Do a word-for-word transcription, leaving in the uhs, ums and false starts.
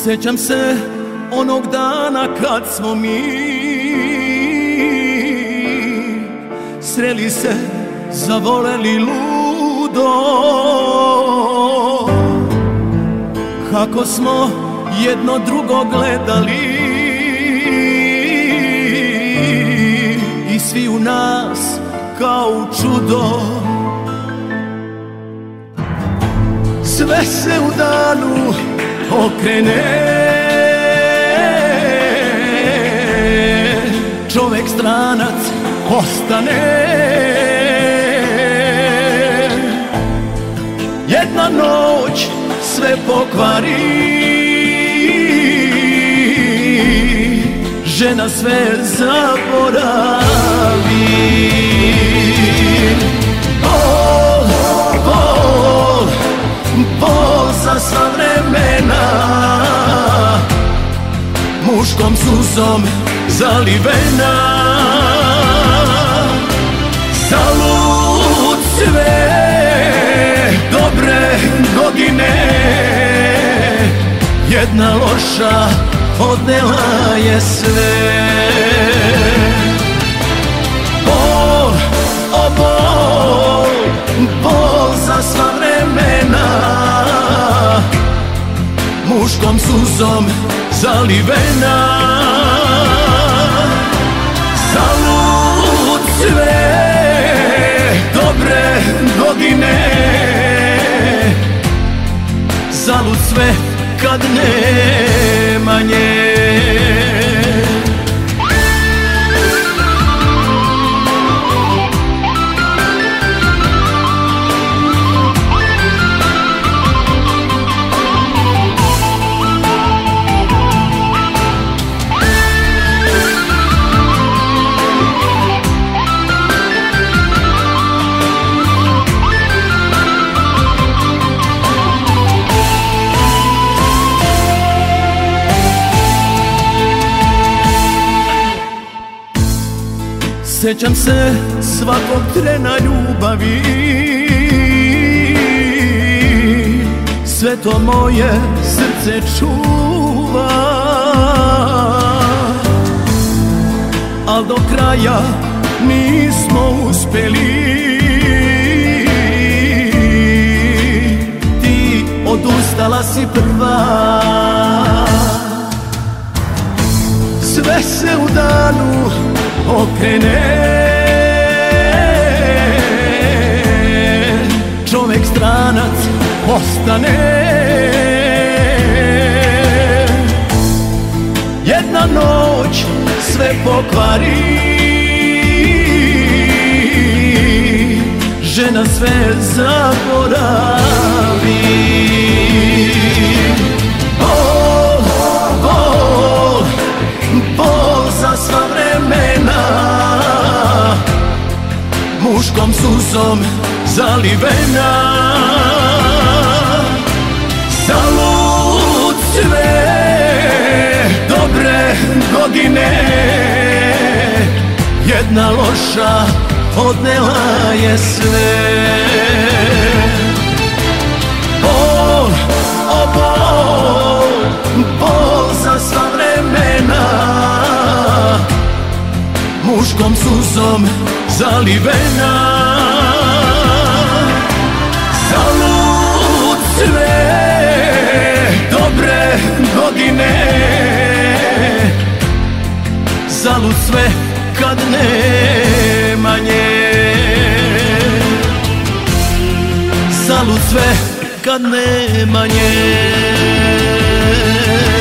Sjećam se onog dana kad smo mi sreli se, zavoleli ludo, kako smo jedno drugo gledali i svi u nas kao čudo. Sve se u danu okrene, čovek stranac ostane. Jedna noć sve pokvari, žena sve zaboravi. Bol, bol, bol za sva vremena, muškom suzom zalivena. Zalud sve dobre godine, jedna loša odnela je sve. Bol, o bol, bol za sva vremena, muškom suzom zalivena. Zalud sve dobre godine, zalud sve kad nema nje. Sjećam se svakog trena ljubavi, sve to moje srce čuva, al do kraja nismo uspeli. Ti odustala si prva, sve se u danu okrene, čovek stranac ostane. Jedna noć sve pokvari, žena sve zaboravi. Bol, bol, bol za sva vremena, muškom suzom zalivena. Zalud sve dobre godine, jedna loša odnela je sve. Bol, o bol, bol za sva vremena, muškom suzom zalivena. Zalud sve dobre godine, zalud sve kad nema nje. Zalud sve kad nema nje.